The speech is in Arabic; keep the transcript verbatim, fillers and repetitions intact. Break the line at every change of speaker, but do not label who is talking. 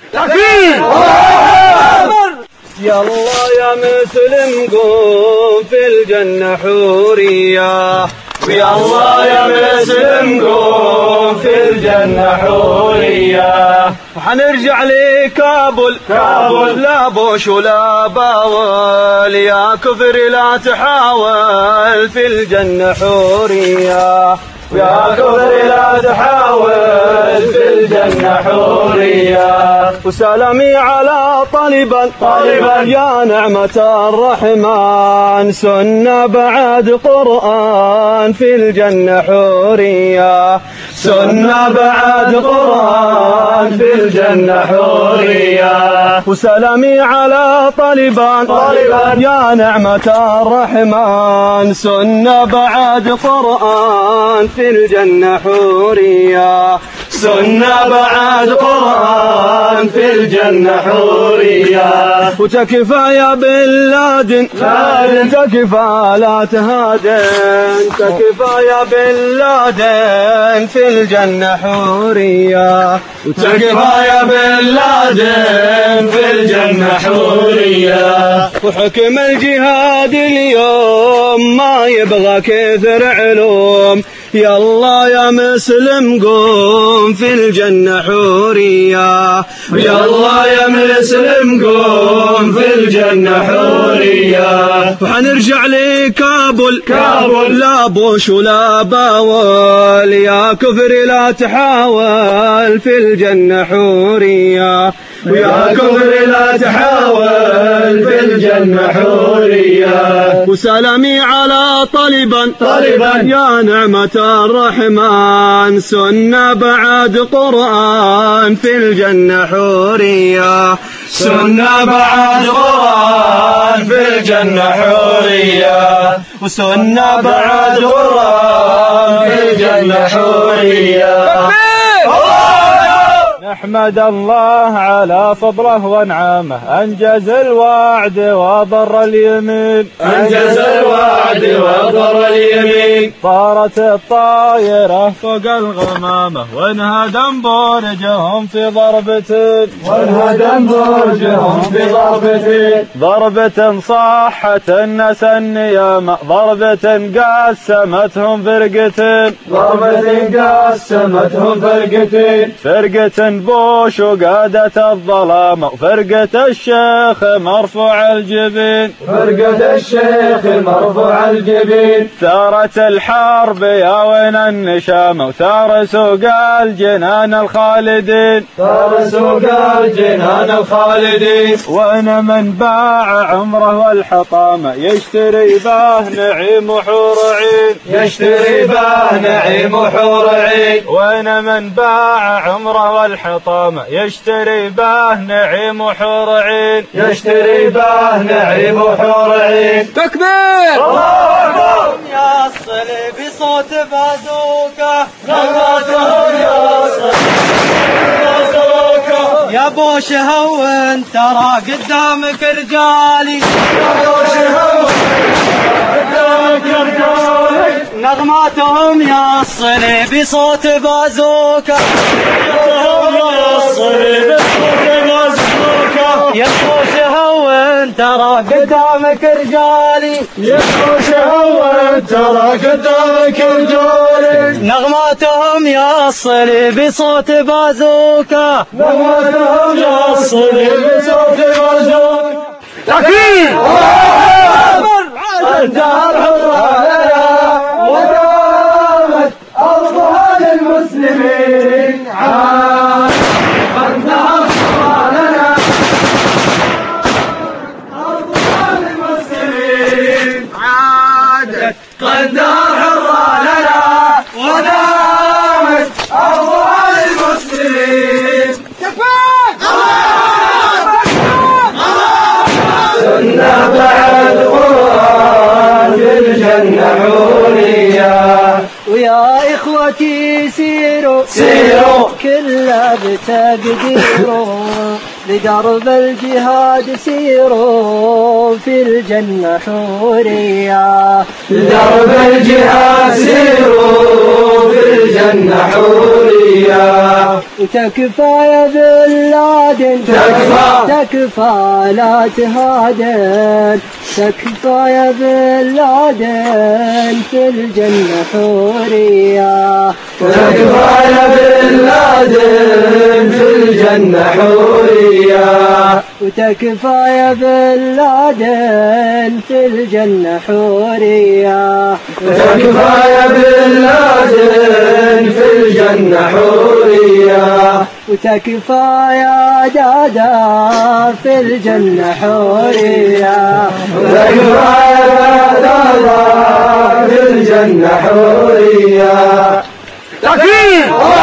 تكبير! يلا يا مسلم قوم في الجنة حورية،
ويلا يا مسلم قوم في الجنة حورية،
وحنرجع لكابل
كابل
لا بوش ولا باول، يا كفر لا تحاول في الجنة حورية،
يا كفر لا تحاول في الجنة حورية،
وسلامي على طالبا
طالبا
يا نعمة الرحمن، سنة بعد قرآن في الجنة حورية،
سنة بعد قرآن في الجنة حورية،
وسلامي على طالبان
طالبا
يا نعمة الرحمن، سنة بعد قرآن في الجنة حورية،
سنة بعد قرآن في الجنة حورية،
وتكفى يا بن لادن
لادن
تكفى لا تهادن، تكفى يا بن لادن في الجنة حورية،
وتكفى يا بن لادن في الجنة حورية،
وحكم الجهاد اليوم ما يبغى كثر علوم، يلا يا مسلم قوم في الجنة حورية،
يلا يا مسلم قوم في الجنة حورية،
وحنرجع لكابل
كابل
لا بوش ولا باول، يا كفر لا تحاول في الجنة حورية،
ويا كفر لا تحاول في الجنة حورية،
وسلامي على طالبا
طالبا
يا نعمة الرحمن، سنة بعد قرآن في الجنة حورية،
سنة بعد قرآن في الجنة حورية،
وسنة
بعد قرآن في الجنة حورية.
نحمد الله على فضله وانعامه، أنجز الوعد وبر اليمين،
أنجز الوعد وبر اليمين،
طارت الطائرة فوق الغمامة، وانهدم برجهم في ضربتين،
وانهدم برجهم في ضربتين،
ضربة صاحت الناس النيامة، ضربة قسمتهم فرقتين،
ضربة قسمتهم فرقتين،
فرقة بوش وقادة الظلام، وفرقة الشيخ مرفوع الجبين،
فرقة الشيخ مرفوع الجبين،
ثارت الحرب يا وين النشامة، وثار سوق الجنان الخالدين،
ثار سوق الجنان الخالدين،
وين من باع عمره والحطامة، يشتري به نعيم وحور عين،
يشتري به نعيم وحور عين،
وين من باع عمره والحطامة، يشتري به نعيم وحور عين،
يشتري به نعيم وحور عين.
تكبير!
الله أكبر!
يا الصليب بصوت بازوكا،
نغماتهم يا الصليب بازوكا،
يا بوش هون ترى قدامك رجالي،
يا بوش هون قدامك رجالي،
نغماتهم يا الصليب بصوت بازوكا،
يا الصليب بصوت بازوكا،
يا بوش هون ترى قدامك رجالي،
يا بوش هون ترى قدامك رجالي،
نغماتهم يا الصليب بصوت بازوكا،
نغماتهم يا الصليب بصوت بازوكا.
تكبير!
الدار حرة لنا ودامت أرضها للمسلمين، عاد الدار حرة لنا أرضها للمسلمين، عادت الدار حرة لنا ودامت أرضها للمسلمين. سنة بعد قرآن في الجنة حورية،
ويا إخوتي سيروا
سيروا
كله بتقديروا، لدرب الجهاد سيروا في الجنة حورية،
لدرب الجهاد سيروا في الجنة حورية،
وتكفى يا بالله لادن
تكفى
تكفى لا تهادن تكفى يا بن لادن في الجنة حورية
تكفى يا بن لادن في الجنة حورية
وتكفى يا بن لادن في الجنة حورية
تكفى يا بن لادن في الجنة حورية
وتكفى يا دادا في الجنة حورية
وتكفى يا دادا في الجنة حورية. تكفير.